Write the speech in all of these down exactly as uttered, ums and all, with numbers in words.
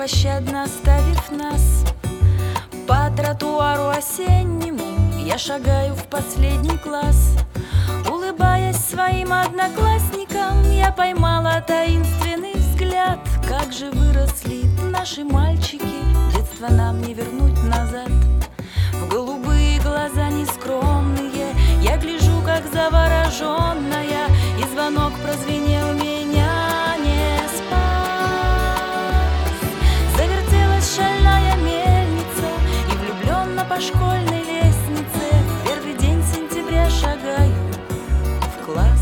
беспощадно оставив нас. По тротуару осеннему я шагаю в последний класс. Улыбаясь своим одноклассникам, я поймала таинственный взгляд. Как же выросли наши мальчики, детство нам не вернуть назад. В голубые глаза нескромные я гляжу, как завороженная, и звонок прозвенел, меня не спас. Завертелась шальная мельница, и влюбленно по школьной лестнице в первый день сентября шагаю в класс.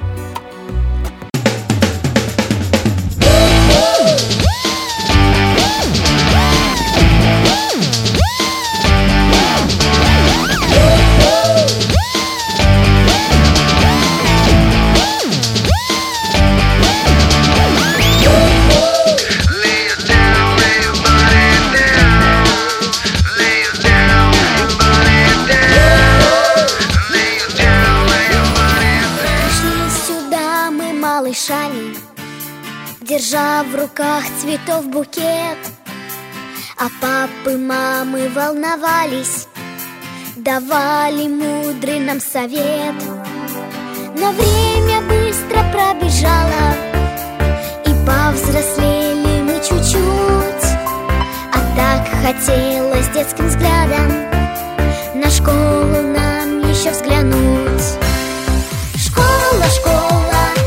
Держа в руках цветов букет, а папы, мамы волновались, давали мудрый нам совет. Но время быстро пробежало, и повзрослели мы чуть-чуть. А так хотелось детским взглядом на школу нам еще взглянуть. Школа, школа,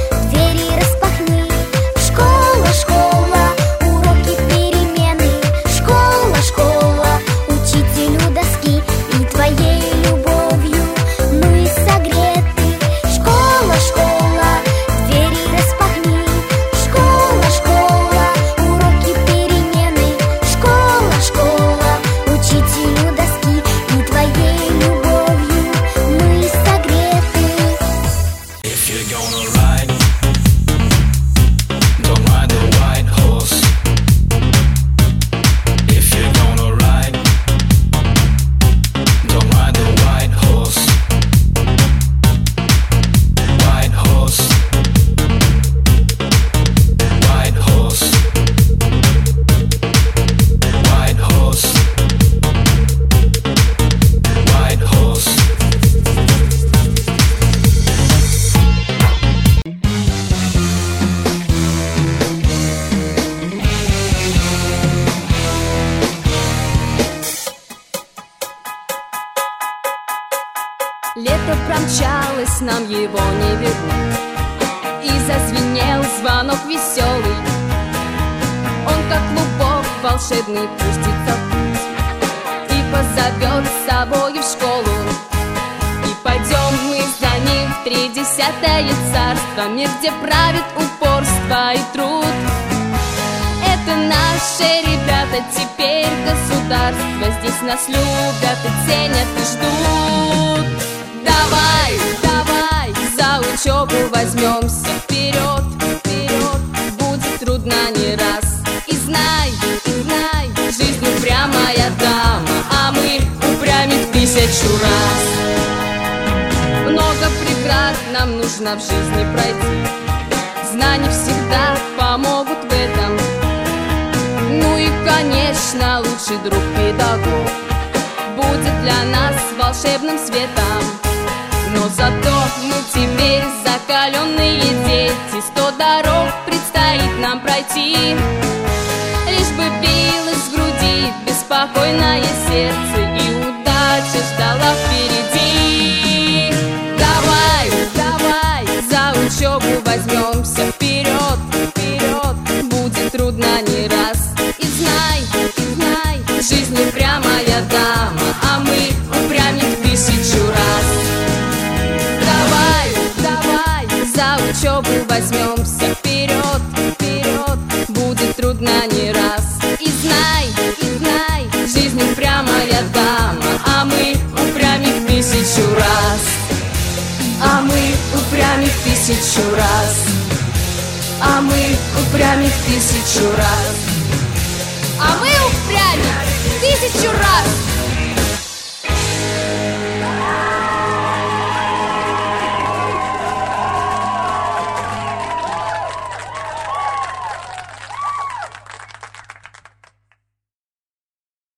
лето промчалось, нам его не вернуть. И зазвенел звонок веселый, он как клубок волшебный пустится в путь и позовет с собой в школу. И пойдем мы за ним в тридесятое царство, мир, где правит упорство и труд. Это наши ребята, теперь государство, здесь нас любят и ценят и ждут. Давай, давай, за учебу возьмемся вперед, вперед. Будет трудно не раз. И знай, и знай, жизнь упрямая дама, а мы упрямить тысячу раз. Много преград нам нужно в жизни пройти, знания всегда помогут в этом. Ну и, конечно, лучший друг педагог будет для нас волшебным светом. Но зато мы теперь закаленные дети, сто дорог предстоит нам пройти. Лишь бы билось в груди беспокойное сердце, и удача ждала впереди. Давай, давай, за учебу возьмемся вперед, вперед. Будет трудно не раз. И знай, и знай, жизнь упрямая дама, а мы упрямить тысячу раз. За учебу возьмемся вперед, вперед. Будет трудно не раз. И знай, и знай, жизнь упрямая дама, а мы упрямить тысячу раз. А мы упрямить тысячу раз. А мы упрямить тысячу раз. А мы упрямить тысячу раз.